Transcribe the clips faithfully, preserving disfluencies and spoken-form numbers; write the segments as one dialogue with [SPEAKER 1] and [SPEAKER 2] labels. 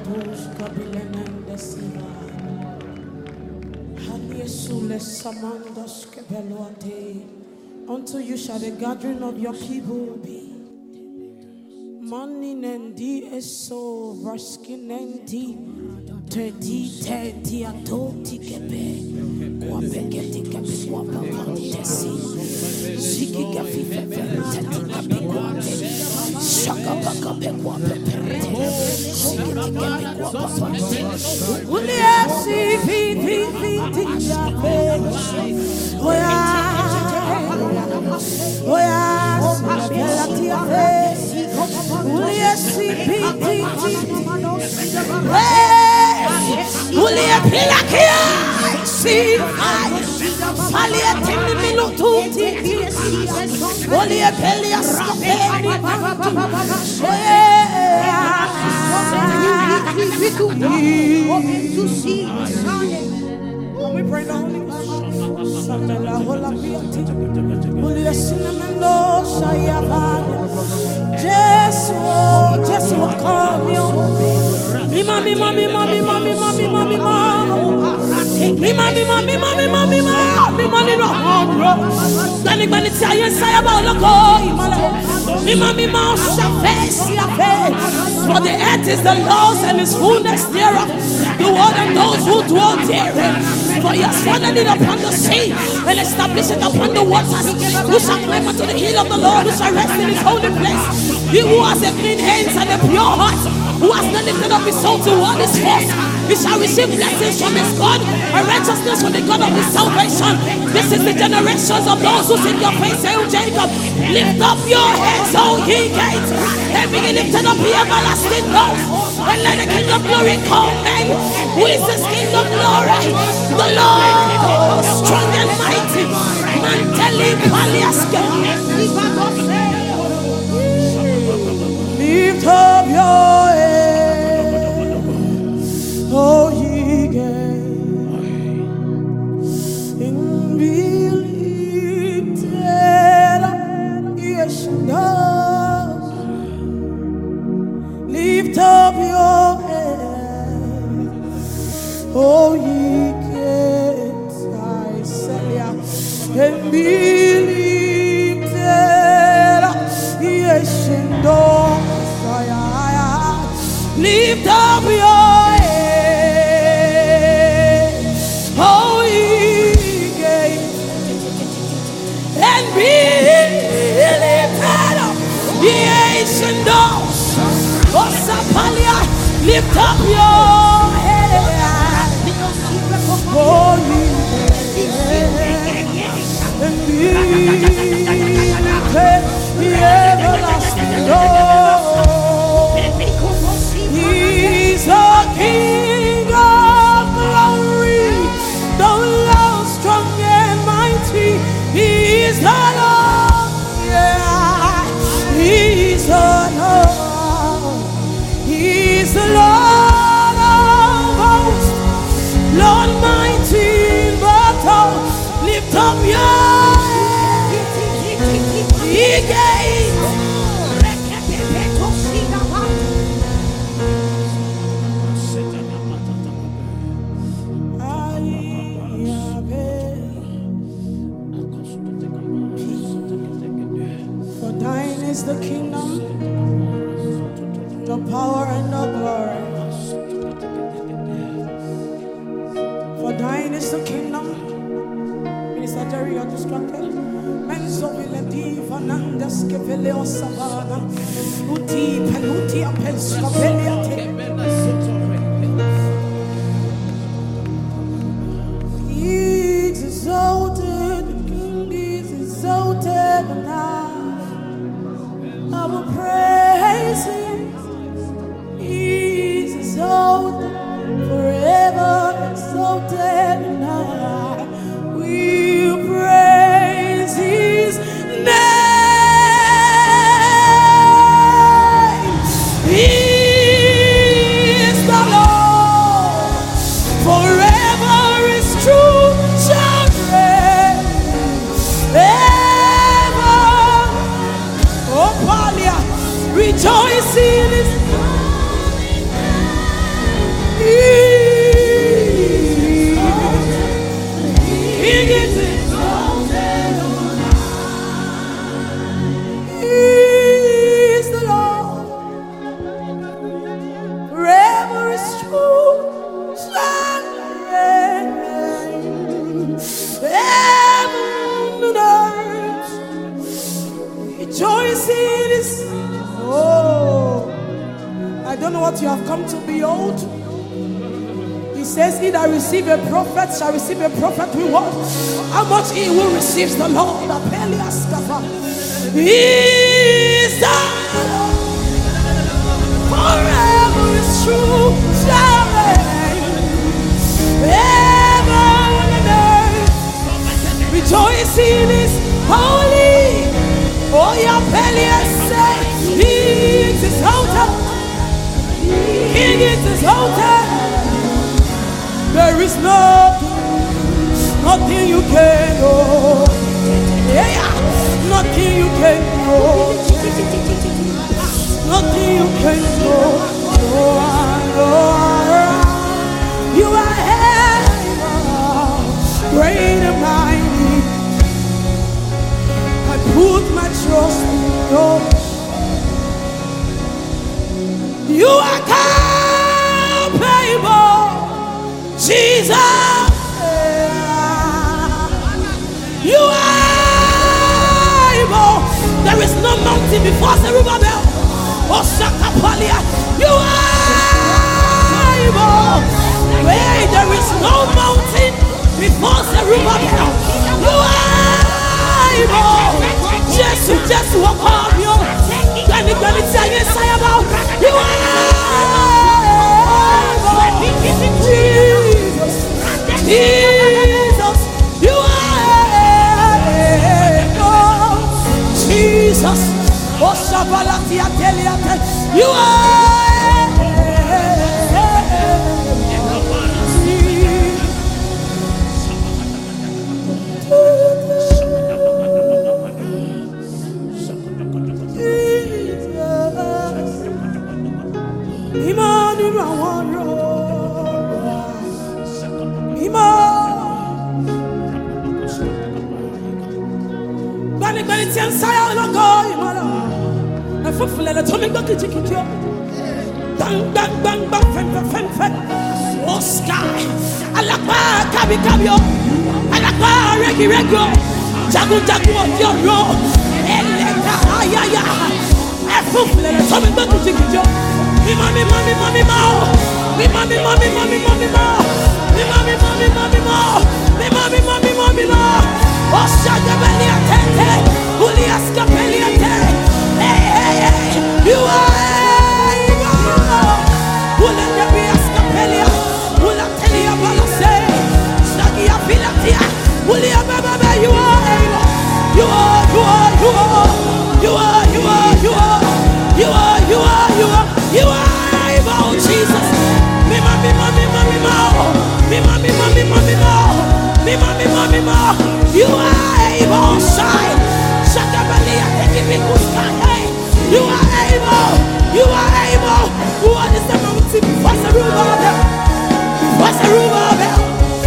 [SPEAKER 1] Unto you shall the gathering of your people be. Money nendi eso raskin nendi thirty thirty atoti kepe kwapeketi kepe kwapakati tesi siki kafi fefe teti kapi kwate shaka baka pe kwapepe siki kepe kwapakati uli esi vi vi vi ti jape oya oya la tia fe Ulia si piti Ulia pilakia si Alia timi minututi Ulia pelia skapeni we pray now Sandala hola piati Ulia sinamendo shayabana Jesu, Jesu come Mima, mima, mima, mima, mima, mima, mima Mima, mima, mima, mima, mima Mima, mima, Dani bani tiayen saya ba loko Mima, mima, shafe, siafe For the earth is the Lord's and his fullness thereof The world and those who dwell therein For he has founded it upon the sea And established it upon the waters Who shall climb unto the hill of the Lord Who shall rest in his holy place He who has a clean hands and a pure heart Who has not lifted up his soul to what is false He shall receive blessings from his God And righteousness from the God of his salvation This is the generations of those who seek your face Say, O Jacob, lift up your heads, O ye gates And be lifted up, ye everlasting doors And let the King of glory come in Who is this King of glory? The Lord, strong and mighty Manteli Paliaska Lift up your head, oh ye gates, and be lifted up, yes, God. Lift up your head, oh ye gates, I say, and be lifted up, yes, God. Lift up your head, oh ye gates, and be lifted up, ye ancient doors. Osapalia, lift up your head, oh ye gates, and be lifted, ye everlasting doors. He's the King of glory, the Lord strong and mighty. He is the Lord, yeah. He is the Lord. He is the Lord of hosts, Lord mighty in battle. Lift up your head, ye gates. The kingdom, the power and the glory. For thine is the kingdom. Minister Jerry, you're distracted. Menzo viledi vanandas keveleo savana. Uti peluti apelska veliate. He is exalted, the king is exalted now. I will praise him. He's exalted, forever exalted, and I will praise his name. He is the Lord, forever his truth shall reign. Rejoice in his you see this? Oh, I don't know what you have come to behold. He says, he that receive a prophet shall receive a prophet reward. How much he will receive the Lord? He is the forever is true. Ever and ever. Rejoice in his holy. Oh, your belly say, he is his altar. King is his altar. There is no, nothing you can do. Yeah, nothing you can do. Nothing you can do. You are able, great and mighty. I put my trust in you. You are capable, Jesus. You are able. There is no mountain before Zerubbabel. Oh, Shakapalia. You are able. Wait, there is no mountain before Zerubbabel. You are able. Jesus, just walk up you. Gani gani say say about. You are able. Jesus, Jesus, you are able. Jesus, oh Shabalatia Teliate, you are. Bang bang bang bang fen fen fen Oscar alakpa kabi kabio alakpa regi rego jagun jagun ofioro eleka ayaya efufle le so mi gbe kijikijo mi ma mi ma mi ma mi ma mi ma mi ma mi ma mi ma mi ma mi ma mi ma mi ma mi ma mi ma mi ma mi ma mi ma Osha gebeli atete Julius gebeli atete hey hey hey you are you are, you are, you are, you are, you are, you are, you are, you are, you are, you are, you are able, Jesus. Me ma me ma me ma me ma, me ma me ma me ma me ma, me ma me ma me ma. You are able, shine, shakabalia, take me good sky. You are able, you are able. What is the mountain before Zerubbabel? Before Zerubbabel.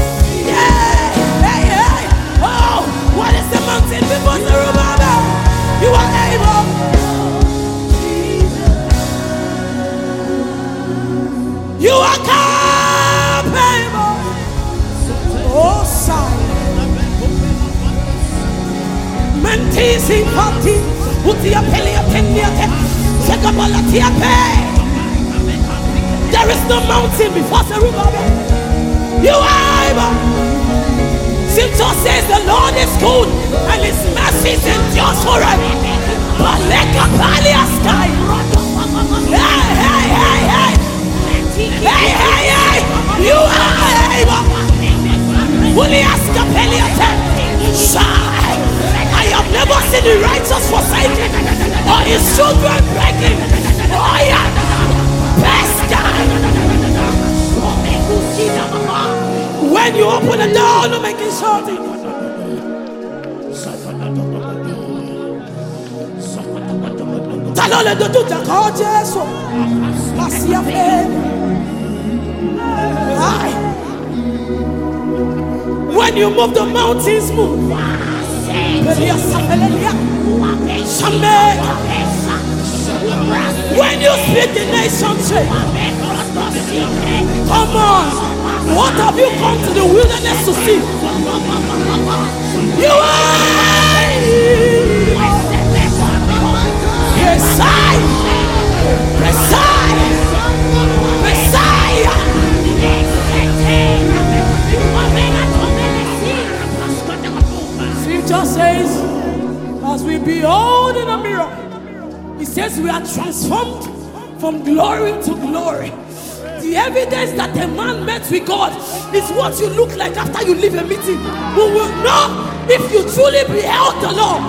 [SPEAKER 1] What is the mountain before Zerubbabel? You are able. You are capable. Oh, silent. Mentis in party. Utia pelia pendiate. Sekabalatia pay. There is no mountain before Zerubbabel. You are able. Scripture says the Lord is good and his mercies endures forever. But like a palias sky. Hey, hey, hey, hey. Hey, hey, hey. You are able. I have never seen the righteous forsaken or his children begging. Oh yeah. Best guy. When you open the door, no making shouting. Talole do do ta ko Jesu. Asia fe. When you move the mountains, move. When you speak the nation change. Come on. What have you come to the wilderness to see? You are Behold in a mirror. He says we are transformed from glory to glory. The evidence that a man met with God is what you look like after you leave a meeting. We will know if you truly beheld the Lord.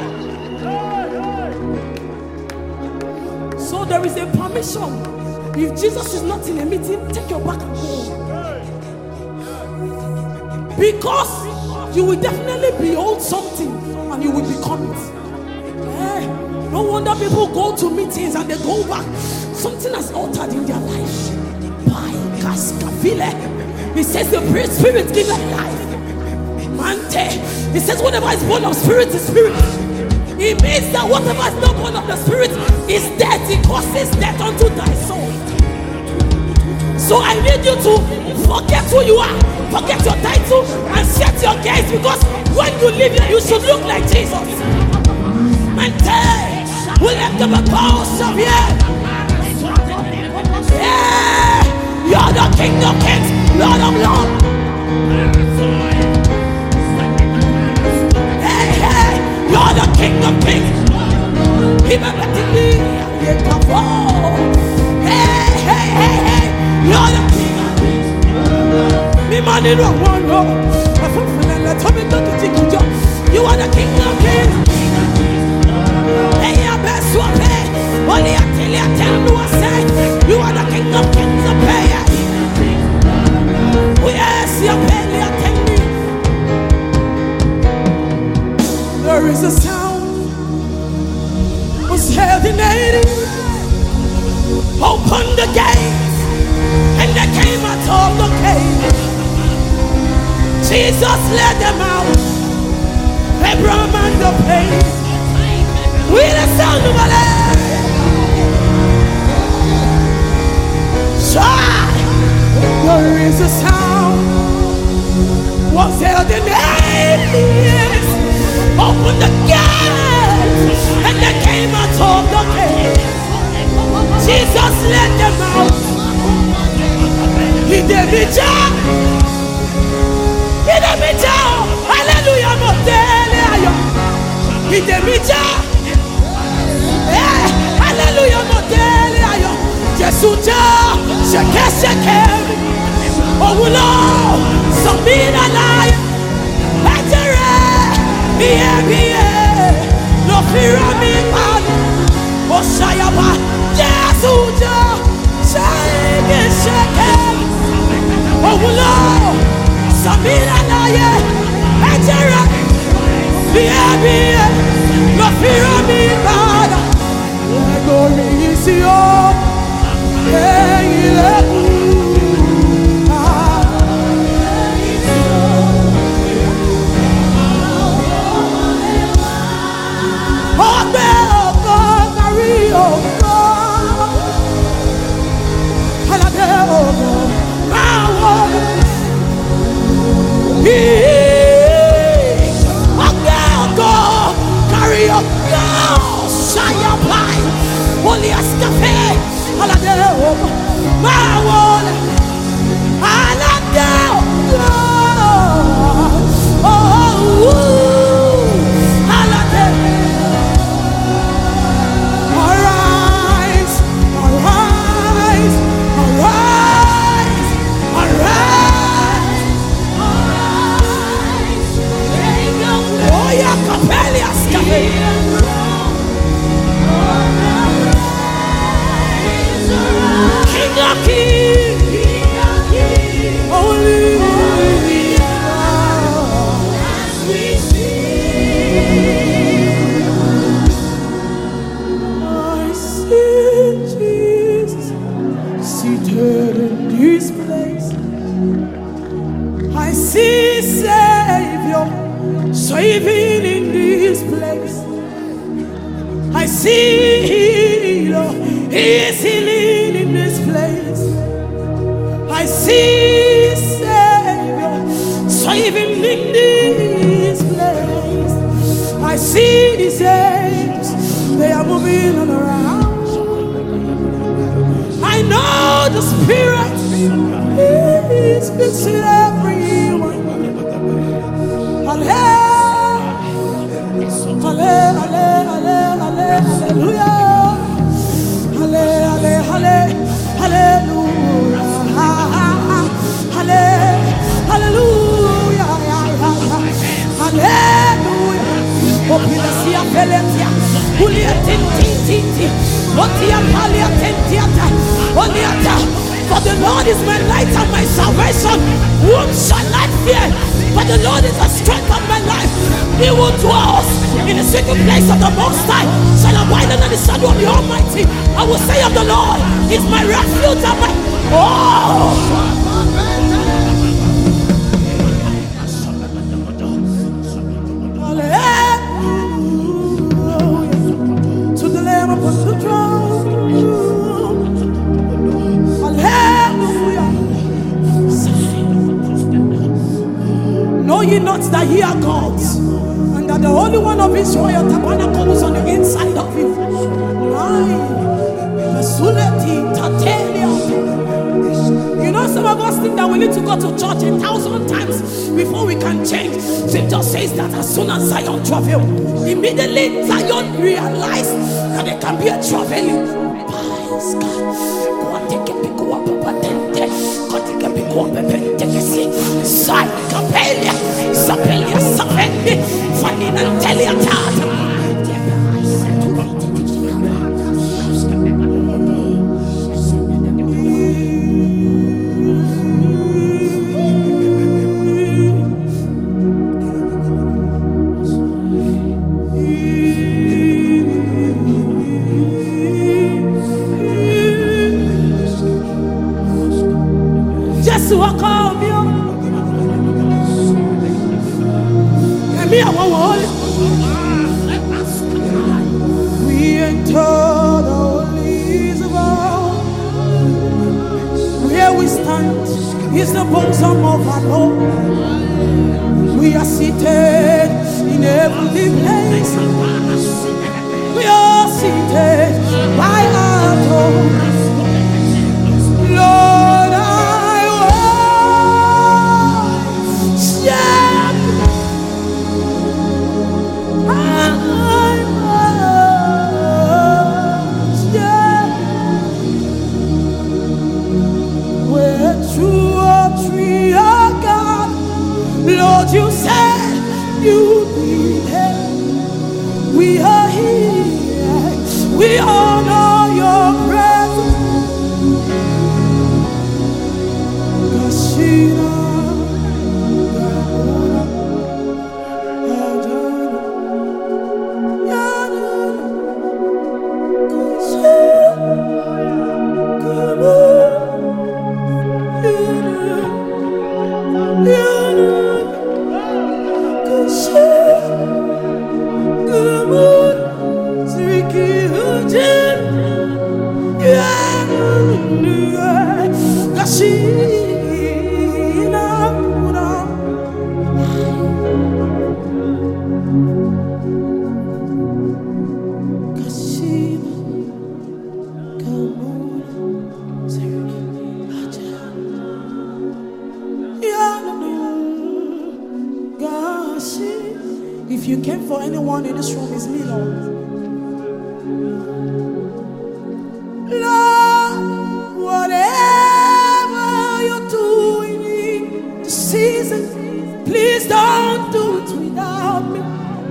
[SPEAKER 1] So there is a permission. If Jesus is not in a meeting, take your back and go. Because you will definitely behold something and you will become it. Eh, no wonder people go to meetings and they go back. Something has altered in their life. He says the spirit gives life. Mante. He says whatever is born of spirit is spirit. It means that whatever is not born of the spirit is death. It causes death unto thy soul. So I need you to forget who you are, forget your title, and set your gaze, because when you live here, you should look like Jesus. Mante. We have the pulse of here. Yeah. You're the King of Kings, Lord of Lords. Hey, hey, you're the King of Kings. Hey, hey, hey, hey, you're the King of Kings. You are the King of Kings. Hey, I best swap it. Only until you tell me what say. You are the King of Kings of Pay. Yes, you pay me. There is a sound was heard in eighty. Open the gates, and they came out of the cave. Jesus led them out. Abraham and the pain. With the sound of a lamb. There is a sound was held in eighties. Open the gates, and they came out of the cave. Jesus led them out. He did me job. He did me job. Hallelujah, Modelia. He did me job. Hallelujah, Modelia. Jesus, shake, shake. Oh Lord, Samina Lion, Petere, Bie Bie, no fear of me, man. Oh Shayaba, Jesus, shake, shake. Oh Lord, Samina Lion, Petere, Bie Bie, no fear of me, man. Glory is your, hey, Saving in this place, I see healer, He's healing in this place. I see Savior, saving in this place. I see these angels, they are moving all around. I know the Spirit is fixing everyone. Hallelujah. Hallelujah. For the Lord is my light and my salvation. Whom shall I fear? For the Lord is the strength of my life. He will dwell in the secret place of the Most High. Shall abide under the shadow of the Almighty. I will say of the Lord is my refuge and my oh. Hallelujah. To the Lamb upon the throne. Hallelujah. Know ye not that ye are gods, and that the Holy One of Israel tabernacles on the inside of you. You know, some of us think that we need to go to church a thousand times before we can change. Scripture says that as soon as Zion travel, immediately Zion realized that there can be a traveling. Is the bosom of our Lord. We are seated in heavenly place. We are seated by our throne. Lord, I worship. I worship. We're true. Lord, you said you'd be there. We are here. We honor your presence. Kashina, if you came for anyone in this room, it's me, Lord. Lord, whatever you're doing in the season, please don't do it without me.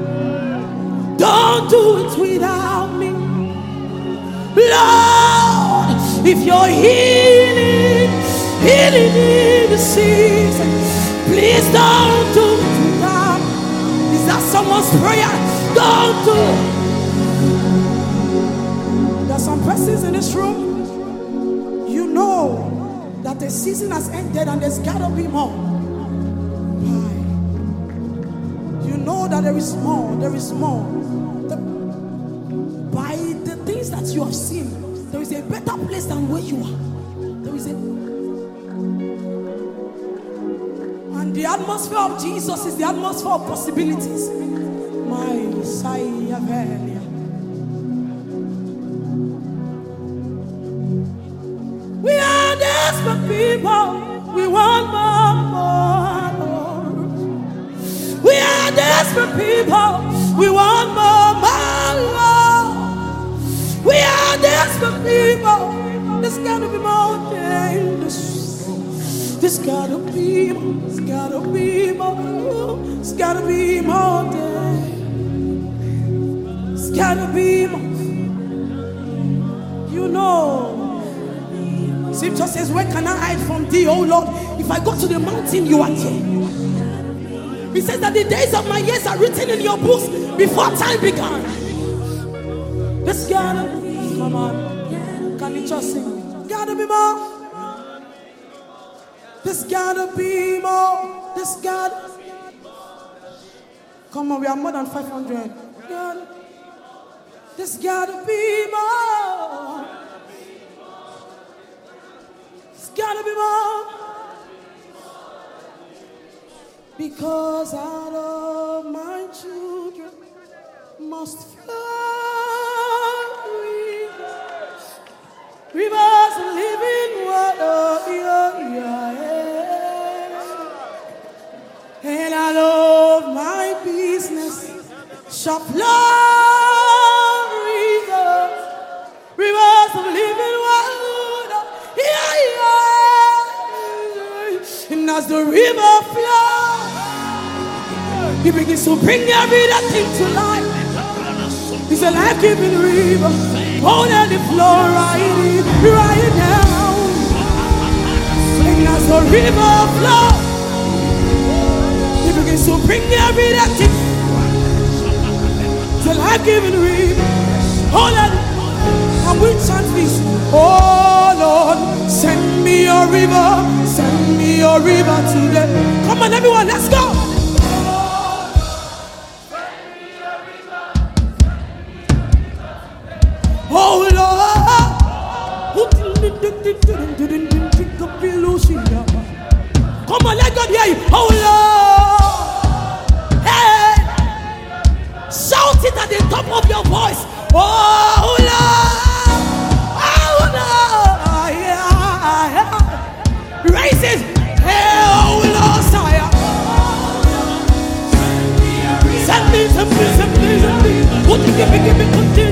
[SPEAKER 1] Don't do it without me. Lord, if you're healing, healing in the season, please don't do it without me. Is that someone's prayer? Don't do it. There's some persons in this room. You know that the season has ended and there's gotta be more. Why? You know that there is more. There is more. The, by the things that you have seen, there is a better place than where you are. There is a And the atmosphere of Jesus is the atmosphere of possibilities. My Messiah. We are desperate people. We want more, more, more. We are desperate people. We want more, more, more. We are desperate people. There's gotta be more than this. There's gotta be more. There's gotta be more. There's gotta be more than. There's gotta be more. You know. Scripture says, where can I hide from thee, O Lord? If I go to the mountain, you are there. He says that the days of my years are written in your books before time began. There's gotta be, come on. Can you just sing? Gotta be more. There's gotta be more. There's gotta. Come on, we are more than five hundred. God. There's gotta be more. There's gotta be more. Because out of my children must flow rivers, rivers of living water. Yeah, yeah, yeah. And out of my business shall flow rivers, rivers of living water. Yeah, yeah. And as the river flows, he begins to bring every thing to life. He's a life-giving river. Oh, let it flow right in, right now. And as the river flows, he begins to bring every thing. It's a life-giving river. Oh, let it. And we chant this. Oh, Lord, send me your river. Send me your river today. Come on, everyone, let's go. Oh Lord, come on, let God hear you. Oh Lord, hey, shout it at the top of your voice. Oh Lord, oh Lord, yeah, yeah. Raise it. Hey, oh Lord, sire, send me, send me, send me, send me. What you give me, give me, continue.